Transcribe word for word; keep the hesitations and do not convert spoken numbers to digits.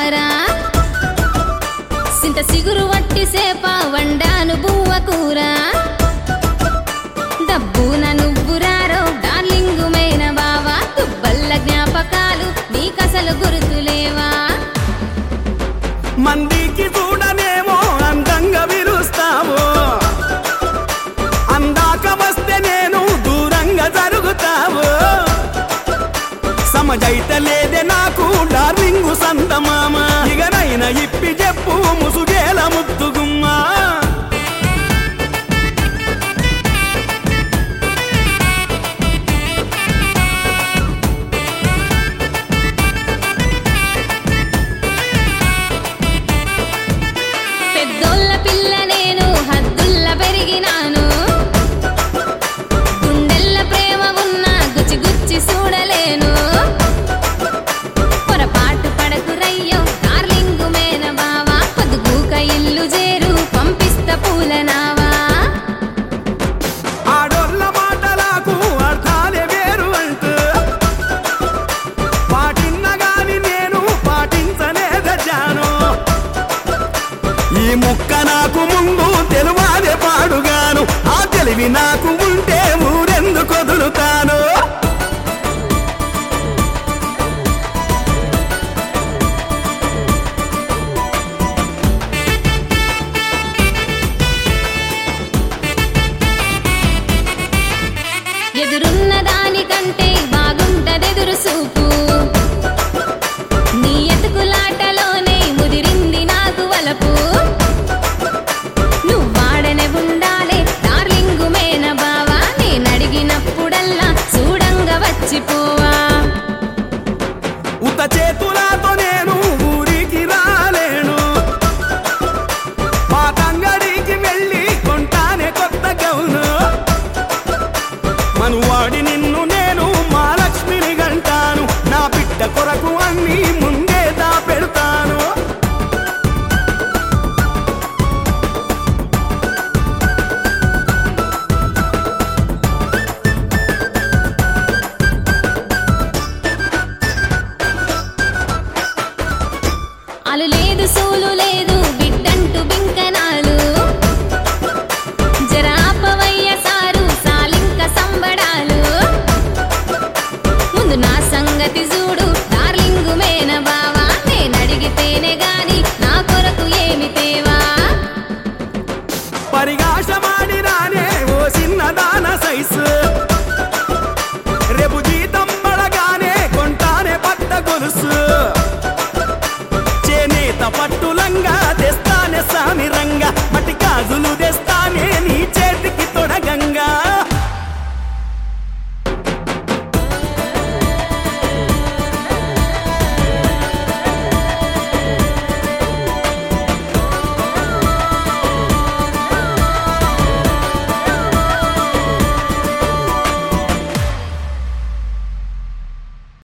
బావరా సింత సిగురు వట్టి సేప వండాను బువ్వ కూర డబ్బున నువ్వురారో డార్లింగు మేన బావా తుబ్బల్ల జ్ఞాపకాలు నీకసలు గుర్తులేవా మందికి చూడనేమో అందంగా విరుస్తావు అందాక వస్తే నేను దూరంగా జరుగుతావు సమజైత లేదే నాకు డార్లింగు సంతమామ ఇగనైనా ఇప్పి చెప్పు ముసుగేల ముద్దుగుమ్మా పెద్దోళ్ళ పిల్ల నేను హద్దుల్ల పెరిగినాను గుండెల్ల ప్రేమ ఉన్న గుచ్చి గుచ్చి చూడలేను పొరపాటు పడకు రయ్యో డార్లింగు మేన బావా పొద్దుగూక ఇల్లు చేరు పంపిస్తా పూలనావా ఆడోళ్ళ మాటలకు అర్థాలే వేరు అంటూ పాటిన్నగాని నేను పాటించనే గజాను ఈ ముక్క నాకు ముందు తెలువాదే పాడుగాను ఆ తెలివి నాకు ఉంటే ఊరెందుకు వదులుతాను ఎదురున్న దానికంటే బాగుంటదెదురు సూపు నీ ఎతుకులాటలోనే ముదిరింది నాకు వలపు నువ్వాడనే ఉండాలే డార్లింగు మేన బావా నేనడిగినప్పుడల్లా చూడంగా వచ్చిపోవా ఉత చేతులతో నేను ఊరికి రాలేను పాతంగడికి వెళ్ళి కొంటానే కొత్త గౌను మనువాడి నిన్ను నేను మా లక్ష్మిని గంటాను నా బిడ్డ కొరకు అన్ని ముందే దా పెడతాను అలు లేదు సూలు లేదు బిడ్డంటూ బింకనాలు జరాపవయ్య సారు సాలింక సంబడాలు ముందు నా సంగతి చూడు డార్లింగు మేన బావా నేనడిగితేనే గాని నా కొరకు ఏమి తేవా పరిగాశమాడినానే ఓ చిన్న దాన సైసు